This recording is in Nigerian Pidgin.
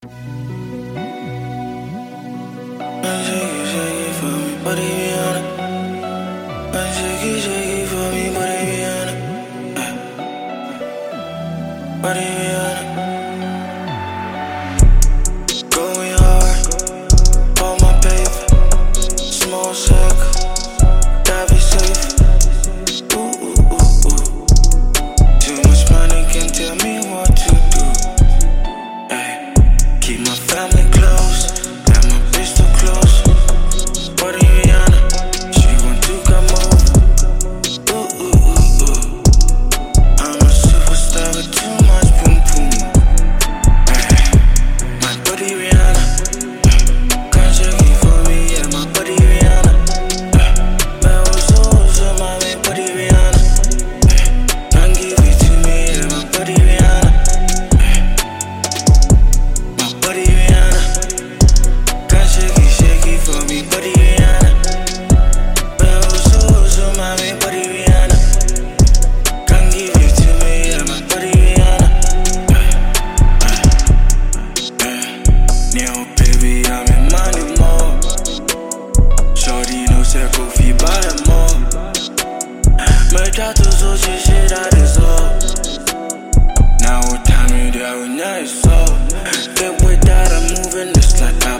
Going hard, on my paper, small circle, gotta be safe. Too much money can tell me what to do. Ay, keep my family close, got my pistol close. What are Rihanna? She want to come over. I'm a superstar with too much boom boom. Ay, my buddy Rihanna, can't shake it for me, yeah, my buddy Rihanna. Man, so my main buddy Rihanna. Can't give it to me, yeah, my buddy Rihanna. My buddy Rihanna, can't shake it for me, buddy Rihanna. Man, so my main buddy Rihanna. Can't give it to me, yeah, my buddy Rihanna. Now, baby, I'm in money mode. Shorty knows that go feed by the more. My daughter's so shit I deserve. Now, time me there, we know it's all. Get with that, I'm moving just like I